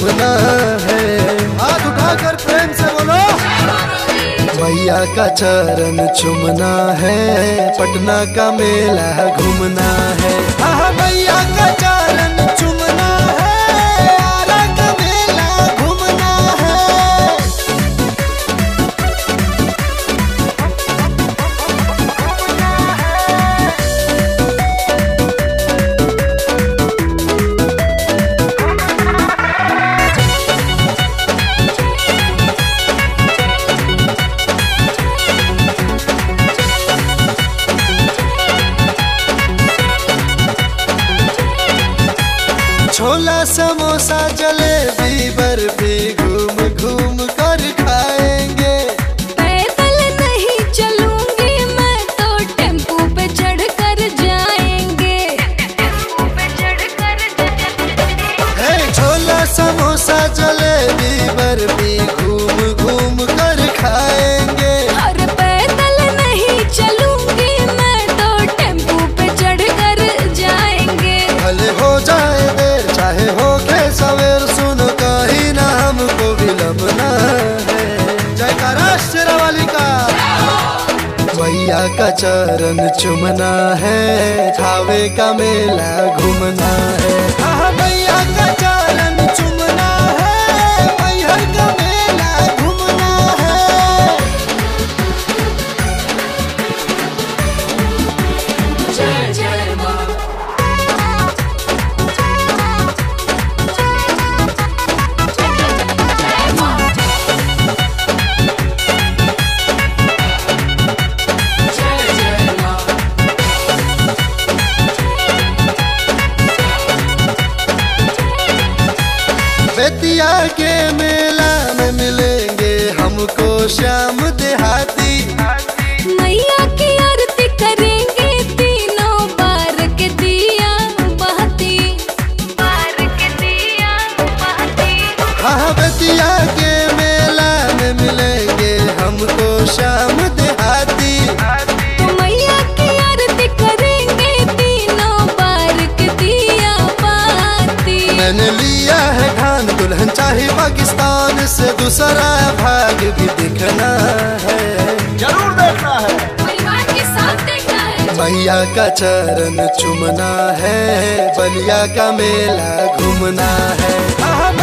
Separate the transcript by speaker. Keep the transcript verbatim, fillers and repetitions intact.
Speaker 1: झूमना है। हाथ उठाकर प्रेम से बोलो। मैया का चरण चूमना है, पटना का मेला घूमना है। हाँ मैया का चरण चूमना है, आरा का मेला घूमना है। छोला समोसा जलेबी बर्फी घूम घूम कर खाएंगे।
Speaker 2: पैदल नहीं चलूंगी मैं तो टेम्पू पे चढ़ कर जाएंगे। टेम्पू पे चढ़ कर
Speaker 1: है छोला समोसा जलेबी बर्फी घूम घूम कर खाएंगे।
Speaker 2: और पैदल नहीं चलूंगी मैं तो टेम्पू पे चढ़ कर जाएंगे।
Speaker 1: भले हो जाए चाहे हो के सवेर, सुन कहीं ना हमको विलंबना है। जयकारा शेरावाली का। मैया का चरण चूमना है, थावे का मेला घूमना है। हाँ मैया का चरण चूमना है, मैहर का मेला घूमना है।
Speaker 2: जय जय माँ।
Speaker 1: बेतिया के मेला में मिलेंगे हमको श्याम देहाती।
Speaker 2: मैया की आरती करेंगे तीनों बार के दिया बहती। बार के दिया बहती।
Speaker 1: हाँ बेतिया के मेला में मिलेंगे हमको श्याम देहाती।
Speaker 2: तो मैया की आरती करेंगे तीनों बार के दिया बहती।
Speaker 1: मैंने लिया है ठान, दुल्हन चाहे पाकिस्तान से, दूसरा भाग भी देखना है। जरूर देखना है,
Speaker 2: परिवार के साथ देखना है।
Speaker 1: मैया का चरण चूमना है, बलिया का मेला घूमना है।